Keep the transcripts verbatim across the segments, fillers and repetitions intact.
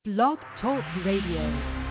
Blog Talk Radio.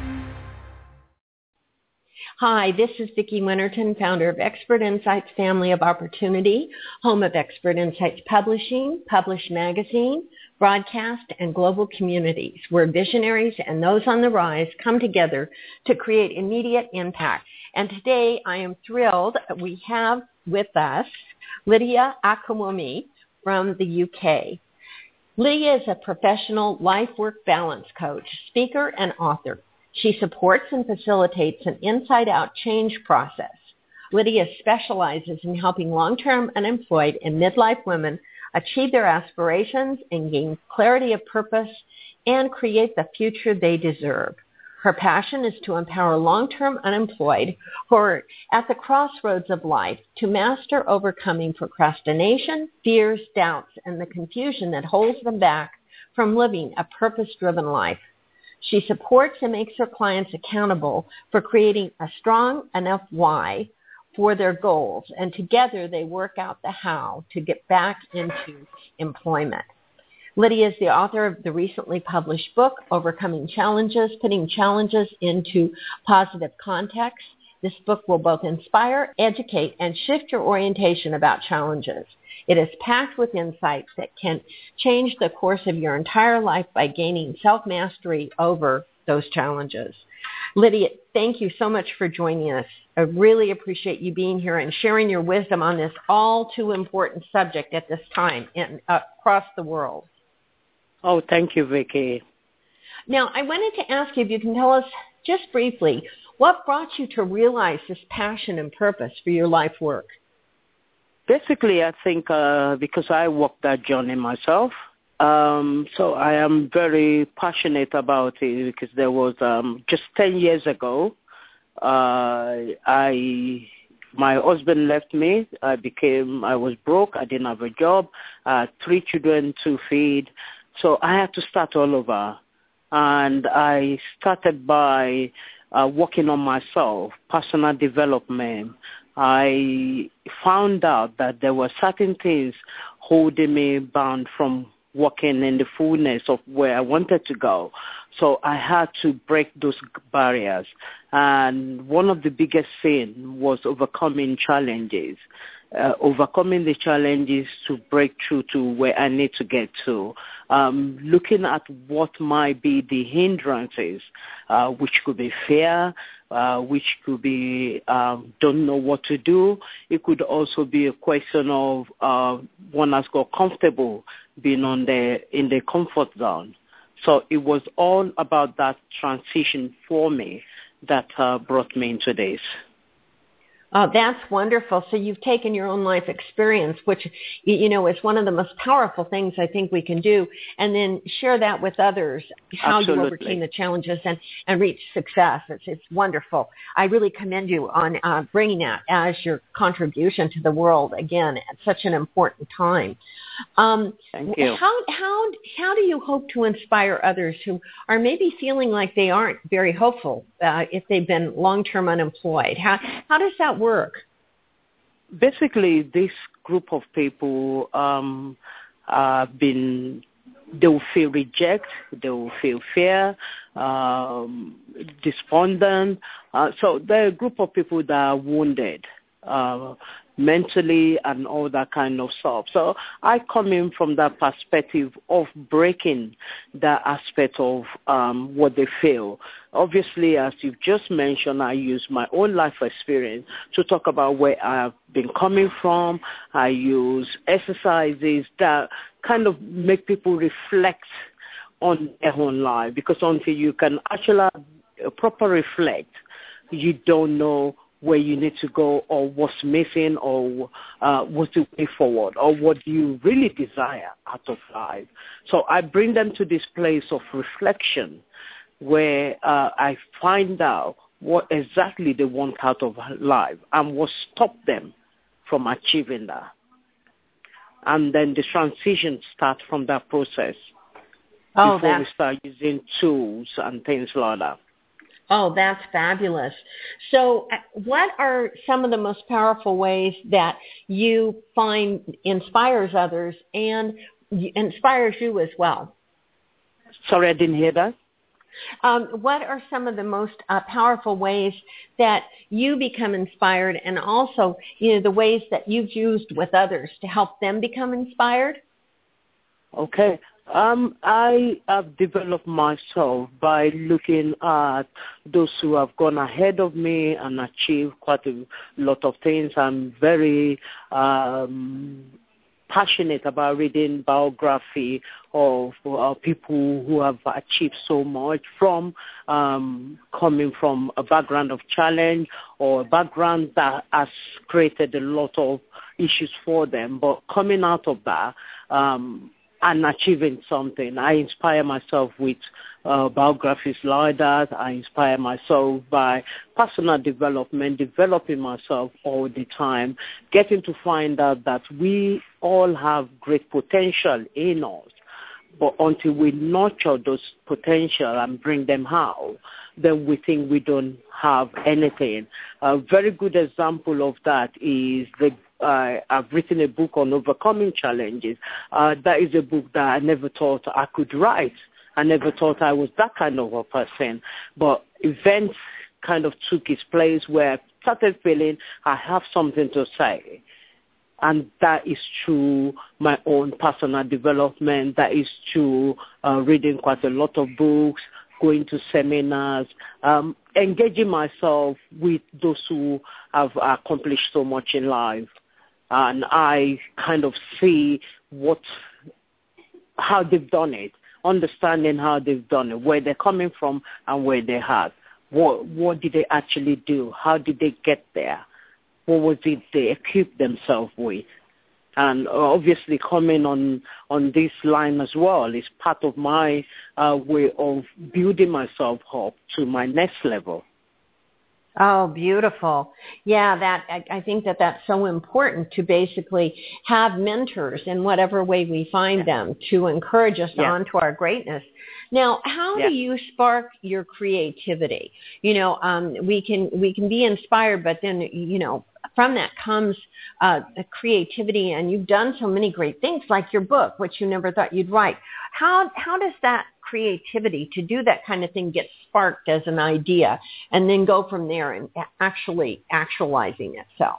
Hi, this is Vicki Winterton, founder of Expert Insights Family of Opportunity, home of Expert Insights Publishing, Publish Magazine, Broadcast, and Global Communities, where visionaries and those on the rise come together to create immediate impact. And today I am thrilled we have with us Lydia Akwumi from the U K. Lydia is a professional life-work balance coach, speaker, and author. She supports and facilitates an inside-out change process. Lydia specializes in helping long-term unemployed and midlife women achieve their aspirations and gain clarity of purpose and create the future they deserve. Her passion is to empower long-term unemployed who are at the crossroads of life to master overcoming procrastination, fears, doubts, and the confusion that holds them back from living a purpose-driven life. She supports and makes her clients accountable for creating a strong enough why for their goals, and together they work out the how to get back into employment. Lydia is the author of the recently published book, Overcoming Challenges, Putting Challenges into Positive Context. This book will both inspire, educate, and shift your orientation about challenges. It is packed with insights that can change the course of your entire life by gaining self-mastery over those challenges. Lydia, thank you so much for joining us. I really appreciate you being here and sharing your wisdom on this all too important subject at this time and uh, across the world. Oh, thank you, Vicki. Now, I wanted to ask you if you can tell us just briefly, what brought you to realize this passion and purpose for your life work? Basically, I think uh, because I walked that journey myself, um, so I am very passionate about it because there was um, just ten years ago, uh, I my husband left me. I became, I was broke. I didn't have a job. I had three children to feed. So I had to start all over. And I started by uh, working on myself, personal development. I found out that there were certain things holding me bound from working in the fullness of where I wanted to go. So I had to break those barriers. And one of the biggest things was overcoming challenges. Uh, overcoming the challenges to break through to where I need to get to, um, looking at what might be the hindrances, uh, which could be fear, uh, which could be um, don't know what to do. It could also be a question of uh, one has got comfortable being on the in the comfort zone. So it was all about that transition for me that uh, brought me into this. Oh, that's wonderful. So you've taken your own life experience, which, you know, is one of the most powerful things I think we can do, and then share that with others, how Absolutely. you overcame the challenges and, and reached success. It's, it's wonderful. I really commend you on uh, bringing that as your contribution to the world, again, at such an important time. Um, Thank you. How, how, how do you hope to inspire others who are maybe feeling like they aren't very hopeful uh, if they've been long-term unemployed? How, how does that work? Basically, this group of people um, have been, they will feel reject, they will feel fear, um, despondent. Uh, so they're a group of people that are wounded uh, mentally and all that kind of stuff. So I come in from that perspective of breaking that aspect of um, what they feel. Obviously, as you've just mentioned, I use my own life experience to talk about where I've been coming from. I use exercises that kind of make people reflect on their own life, because until you can actually uh, proper reflect, you don't know where you need to go or what's missing or uh, what's the way forward or what you really desire out of life. So I bring them to this place of reflection where uh, I find out what exactly they want out of life and what stopped them from achieving that. And then the transition starts from that process oh, before that's... we start using tools and things like that. Oh, that's fabulous. So what are some of the most powerful ways that you find inspires others and inspires you as well? Sorry, I didn't hear that. Um, what are some of the most uh, powerful ways that you become inspired, and also, you know, the ways that you've used with others to help them become inspired? Okay. Um, I have developed myself by looking at those who have gone ahead of me and achieved quite a lot of things. I'm very um, passionate about reading biography of uh, people who have achieved so much from um, coming from a background of challenge or a background that has created a lot of issues for them. But coming out of that, um, and achieving something. I inspire myself with uh, biographies like that. I inspire myself by personal development, developing myself all the time, getting to find out that we all have great potential in us. But until we nurture those potential and bring them out, then we think we don't have anything. A very good example of that is the Uh, I've written a book on overcoming challenges. Uh, that is a book that I never thought I could write. I never thought I was that kind of a person. But events kind of took its place where I started feeling I have something to say. And that is through my own personal development. That is through uh, reading quite a lot of books, going to seminars, um, engaging myself with those who have accomplished so much in life. And I kind of see what, how they've done it, understanding how they've done it, where they're coming from and where they have. What, what did they actually do? How did they get there? What was it they equipped themselves with? And obviously coming on, on this line as well is part of my uh, way of building myself up to my next level. Oh, beautiful. Yeah, that I, I think that that's so important to basically have mentors in whatever way we find yeah. them to encourage us yeah. on to our greatness. Now, how yeah. do you spark your creativity? You know, um, we can we can be inspired, but then, you know, from that comes uh, creativity, and you've done so many great things, like your book, which you never thought you'd write. How how does that creativity to do that kind of thing get sparked as an idea, and then go from there and actually actualizing itself?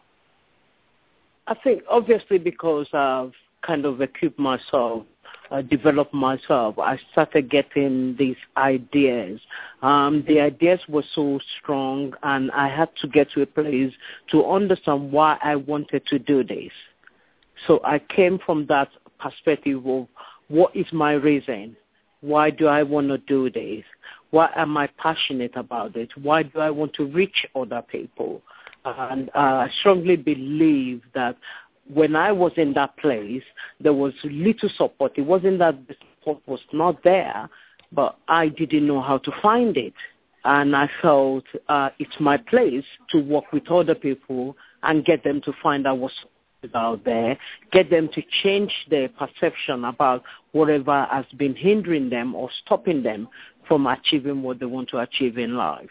I think obviously because I've kind of equipped myself, uh, developed myself, I started getting these ideas. Um, the ideas were so strong, and I had to get to a place to understand why I wanted to do this. So I came from that perspective of what is my reason? Why do I want to do this? Why am I passionate about it? Why do I want to reach other people? And uh, I strongly believe that when I was in that place, there was little support. It wasn't that the support was not there, but I didn't know how to find it. And I felt uh, it's my place to work with other people and get them to find out what's out there, get them to change their perception about whatever has been hindering them or stopping them from achieving what they want to achieve in life.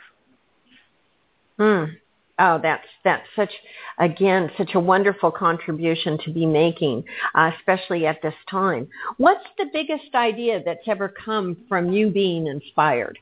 Hmm. Oh, that's that's such, again, such a wonderful contribution to be making, uh, especially at this time. What's the biggest idea that's ever come from you being inspired?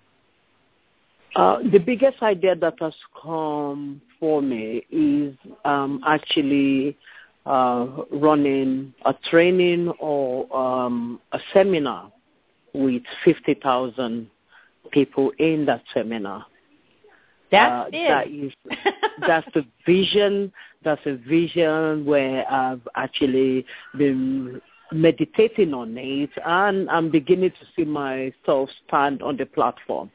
Uh, the biggest idea that has come for me is um, actually uh, running a training or um, a seminar with fifty thousand people in that seminar. That's uh, it. That is, that's the vision. That's a vision where I've actually been meditating on it, and I'm beginning to see myself stand on the platform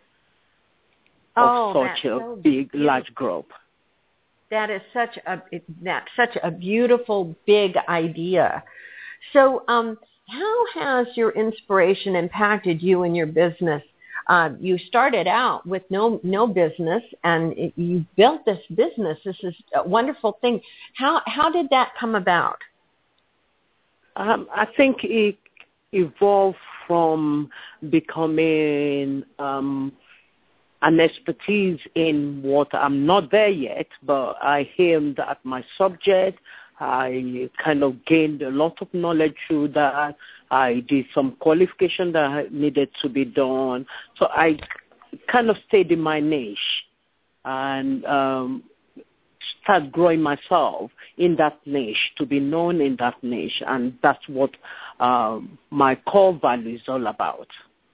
of oh, such a so big, beautiful. large group. That is such a that's such a beautiful, big idea. So, um, how has your inspiration impacted you in your business? Uh, you started out with no no business, and it, you built this business. This is a wonderful thing. How how did that come about? Um, I think it evolved from becoming um, an expertise in what I'm not there yet, but I aimed at my subject. I kind of gained a lot of knowledge through that. I did some qualification that needed to be done. So I kind of stayed in my niche and um, start growing myself in that niche, to be known in that niche. And that's what um, my core value is all about.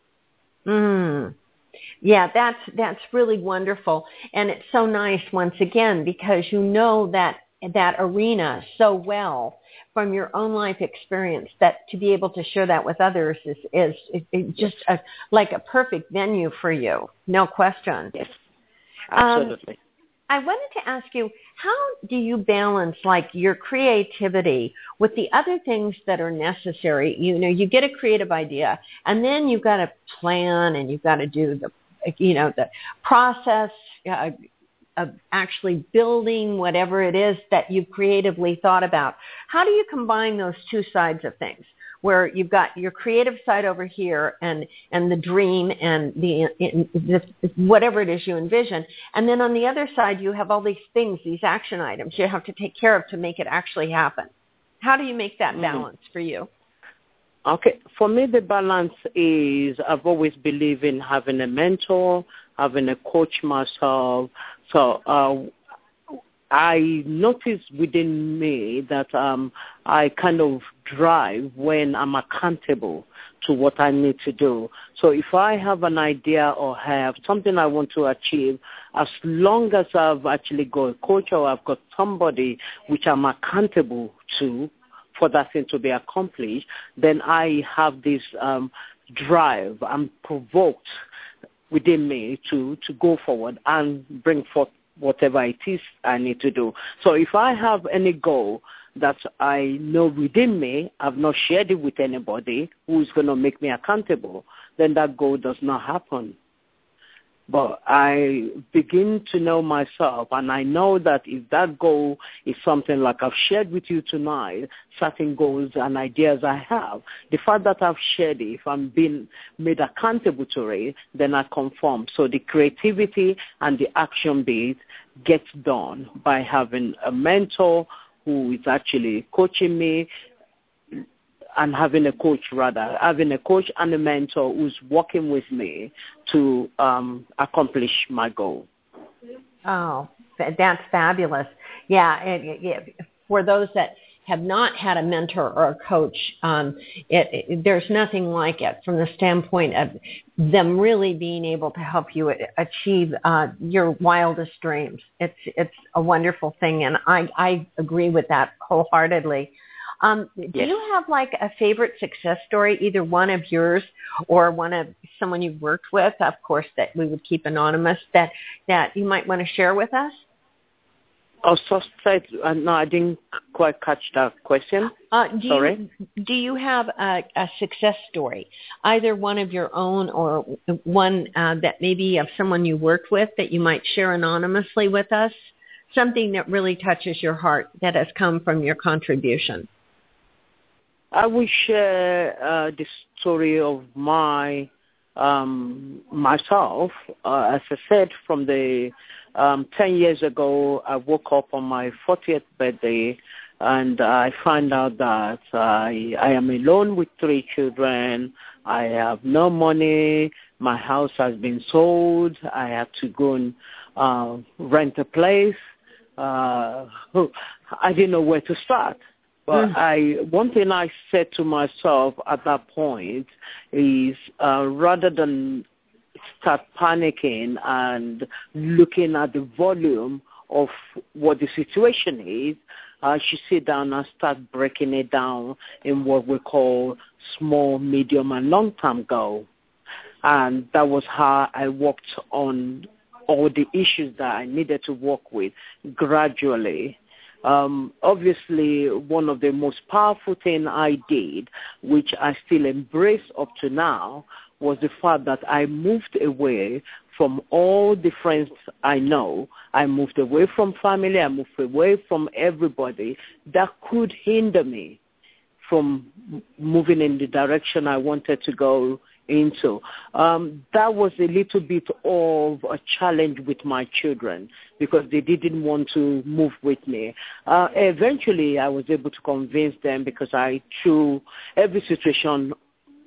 Mm. Yeah, that's that's really wonderful. And it's so nice, once again, because you know that that arena so well from your own life experience, that to be able to share that with others is, is, is, is just a, like a perfect venue for you. No question. Yes, absolutely. Um, I wanted to ask you, how do you balance like your creativity with the other things that are necessary? You know, you get a creative idea and then you've got to plan and you've got to do the, you know, the process uh, of actually building whatever it is that you've creatively thought about. How do you combine those two sides of things, where you've got your creative side over here and, and the dream and the, the whatever it is you envision, and then on the other side you have all these things, these action items you have to take care of to make it actually happen? How do you make that balance mm-hmm. for you? Okay, for me the balance is, I've always believed in having a mentor, having a coach myself. So uh, I noticed within me that um, I kind of drive when I'm accountable to what I need to do. So if I have an idea or have something I want to achieve, as long as I've actually got a coach or I've got somebody which I'm accountable to for that thing to be accomplished, then I have this um, drive. I'm provoked within me to, to go forward and bring forth whatever it is I need to do. So if I have any goal that I know within me, I've not shared it with anybody who is going to make me accountable, then that goal does not happen. But I begin to know myself, and I know that if that goal is something like I've shared with you tonight, certain goals and ideas I have, the fact that I've shared it, if I'm being made accountable to it, then I conform. So the creativity and the action bit gets done by having a mentor who is actually coaching me, and having a coach, rather, having a coach and a mentor who's working with me to um, accomplish my goal. Oh, that's fabulous. Yeah, it, it, for those that have not had a mentor or a coach, um, it, it, there's nothing like it from the standpoint of them really being able to help you achieve uh, your wildest dreams. It's it's a wonderful thing, and I, I agree with that wholeheartedly. Um, do yes. you have like a favorite success story, either one of yours or one of someone you've worked with, of course, that we would keep anonymous, that, that you might want to share with us? Oh, so sorry, uh, no, I didn't quite catch that question. Uh, do Sorry. You, do you have a, a success story, either one of your own or one uh, that maybe of someone you worked with that you might share anonymously with us? Something that really touches your heart that has come from your contribution. I will share uh, the story of my um, myself. Uh, as I said, from the um, ten years ago, I woke up on my fortieth birthday, and I find out that I, I am alone with three children. I have no money. My house has been sold. I have to go and uh, rent a place. Uh, I didn't know where to start. But I, one thing I said to myself at that point is uh, rather than start panicking and looking at the volume of what the situation is, I should sit down and start breaking it down in what we call small, medium, and long-term goal. And that was how I worked on all the issues that I needed to work with gradually. Um, obviously, one of the most powerful things I did, which I still embrace up to now, was the fact that I moved away from all the friends I know. I moved away from family. I moved away from everybody that could hinder me from moving in the direction I wanted to go into. Um, that was a little bit of a challenge with my children because they didn't want to move with me. Uh, eventually, I was able to convince them because I, through every situation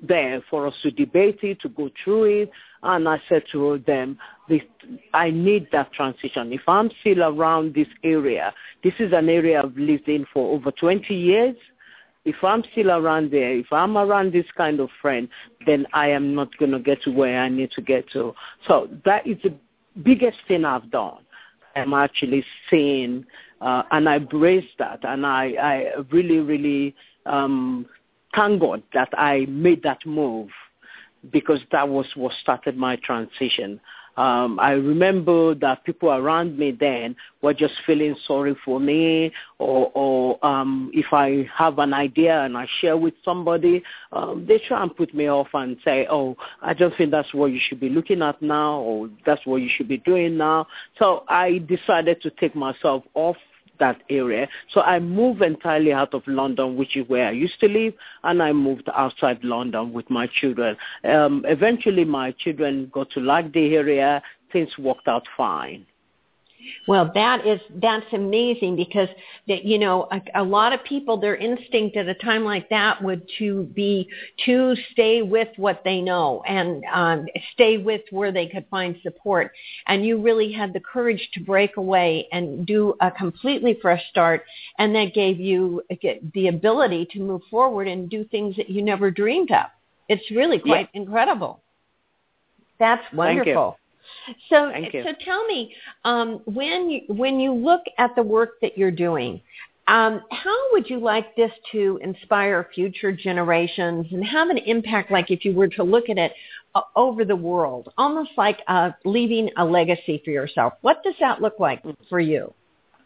there for us to debate it, to go through it. And I said to them, this, I need that transition. If I'm still around this area, this is an area I've lived in for over twenty years. If I'm still around there, if I'm around this kind of friend, then I am not going to get to where I need to get to. So that is the biggest thing I've done. I'm actually saying, uh, and I embrace that, and I, I really, really um, thank God that I made that move, because that was what started my transition. Um, I remember that people around me then were just feeling sorry for me, or, or um, if I have an idea and I share with somebody, um, they try and put me off and say, oh, I don't think that's what you should be looking at now, or that's what you should be doing now. So I decided to take myself off that area. So I moved entirely out of London, which is where I used to live, and I moved outside London with my children. Um, eventually, my children got to like the area. Things worked out fine. Well, that is, that's amazing, because that, you know, a, a lot of people, their instinct at a time like that would to be to stay with what they know and um, stay with where they could find support. And you really had the courage to break away and do a completely fresh start. And that gave you the ability to move forward and do things that you never dreamed of. It's really quite yeah. incredible. That's wonderful. So, so tell me, um, when you, when you look at the work that you're doing, um, how would you like this to inspire future generations and have an impact, like if you were to look at it uh, over the world, almost like uh, leaving a legacy for yourself? What does that look like for you?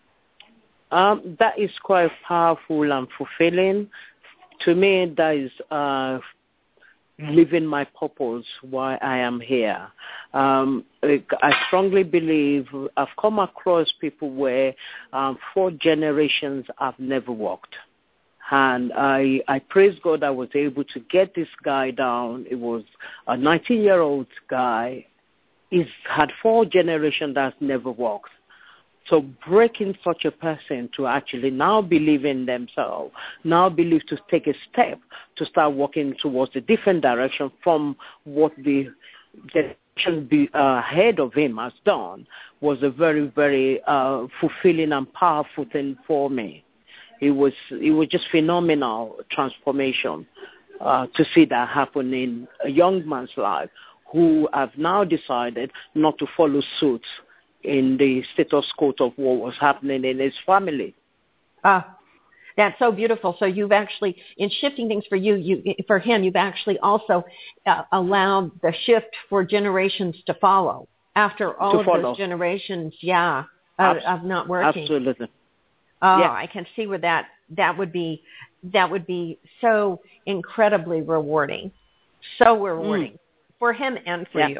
Um, that is quite powerful and fulfilling. To me, that is uh, living my purpose why I am here. Um, I strongly believe I've come across people where um, four generations have never walked. And I, I praise God I was able to get this guy down. It was a nineteen-year-old guy. He's had four generations that's never walked. So breaking such a person to actually now believe in themselves, now believe to take a step to start walking towards a different direction from what the generation be, uh, ahead of him has done, was a very, very uh, fulfilling and powerful thing for me. It was, it was just phenomenal transformation uh, to see that happen in a young man's life who have now decided not to follow suit in the status quo of what was happening in his family. Ah, that's so beautiful. So you've actually, in shifting things for you, you for him, you've actually also uh, allowed the shift for generations to follow after all to of follow. those generations, yeah, of, of not working. Absolutely. Oh, yeah. I can see where that that would be that would be so incredibly rewarding, so rewarding mm. for him and for yeah. you.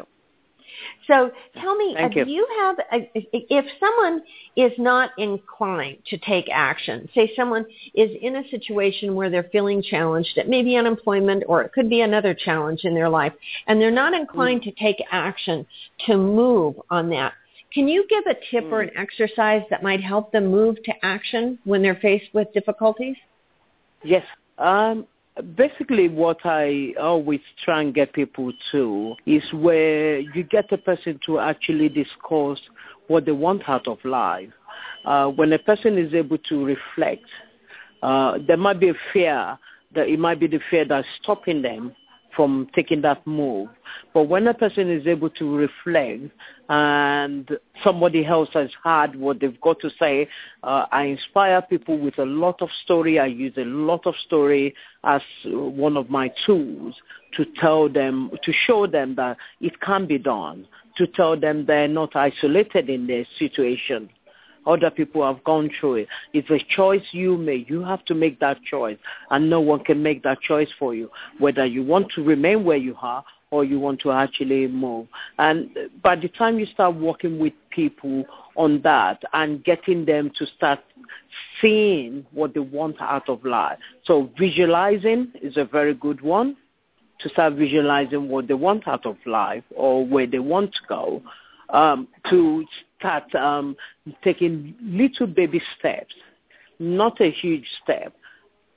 So tell me, uh, you. do you have, a, if someone is not inclined to take action, say someone is in a situation where they're feeling challenged, it may be unemployment or it could be another challenge in their life, and they're not inclined mm. to take action to move on that, can you give a tip mm. or an exercise that might help them move to action when they're faced with difficulties? Yes. Um, Basically, what I always try and get people to is where you get a person to actually discuss what they want out of life. Uh, when a person is able to reflect, uh, there might be a fear, that it might be the fear that's stopping them from taking that move. But when a person is able to reflect and somebody else has heard what they've got to say, uh, I inspire people with a lot of story. I use a lot of story as one of my tools to tell them, to show them that it can be done, to tell them they're not isolated in their situation. Other people have gone through it. It's a choice you make. You have to make that choice, and no one can make that choice for you, whether you want to remain where you are or you want to actually move. And by the time you start working with people on that and getting them to start seeing what they want out of life. So visualizing is a very good one, to start visualizing what they want out of life or where they want to go. Um, to start um, taking little baby steps, not a huge step,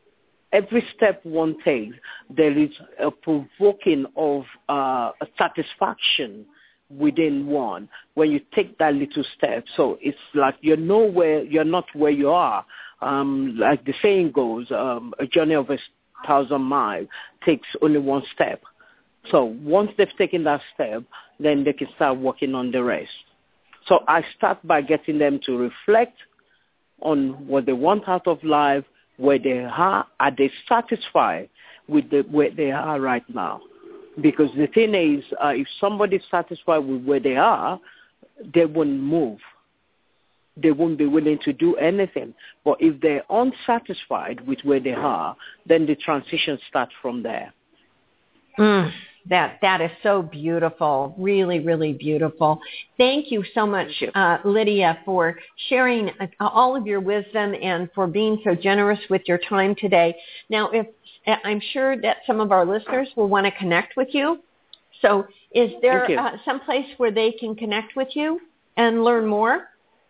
every step one takes, there is a provoking of uh, a satisfaction within one when you take that little step. So it's like you're nowhere, you're not where you are. Um, like the saying goes, um, a journey of a thousand miles takes only one step. So once they've taken that step, then they can start working on the rest. So I start by getting them to reflect on what they want out of life, where they are, are they satisfied with the, where they are right now? Because the thing is, uh, if somebody's satisfied with where they are, they won't move. They won't be willing to do anything. But if they're unsatisfied with where they are, then the transition starts from there. Mm, that that is so beautiful, really, really beautiful. Thank you so much, uh, Lydia, for sharing uh, all of your wisdom and for being so generous with your time today. Now, if I'm sure that some of our listeners will want to connect with you. So is there uh, some place where they can connect with you and learn more?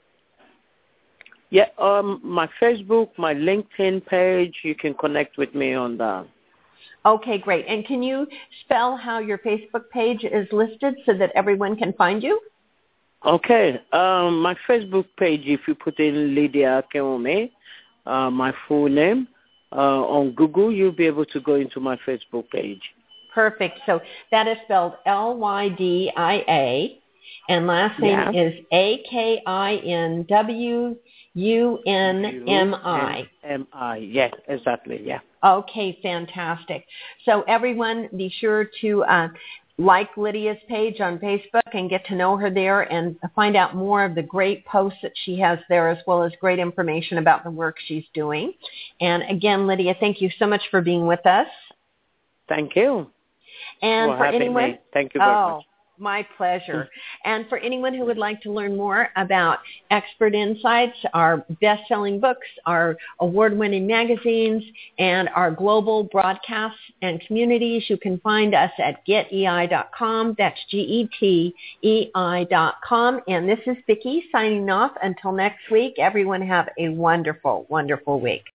Yeah, um, my Facebook, my LinkedIn page, you can connect with me on that. Okay, great. And can you spell how your Facebook page is listed so that everyone can find you? Okay. Um, my Facebook page, if you put in Lydia Akinwunmi, uh, my full name, uh, on Google, you'll be able to go into my Facebook page. Perfect. So that is spelled L Y D I A, and last name yeah. is A K I N W U N M I. M I, yes, exactly, yeah. Okay, fantastic. So everyone, be sure to uh, like Lydia's page on Facebook and get to know her there and find out more of the great posts that she has there, as well as great information about the work she's doing. And again, Lydia, thank you so much for being with us. Thank you. And for, for having anyone, me. Thank you very oh, much. My pleasure. And for anyone who would like to learn more about Expert Insights, our best-selling books, our award-winning magazines, and our global broadcasts and communities, you can find us at get E I dot com. That's G E T E I dot com. And this is Vicki signing off. Until next week, everyone have a wonderful, wonderful week.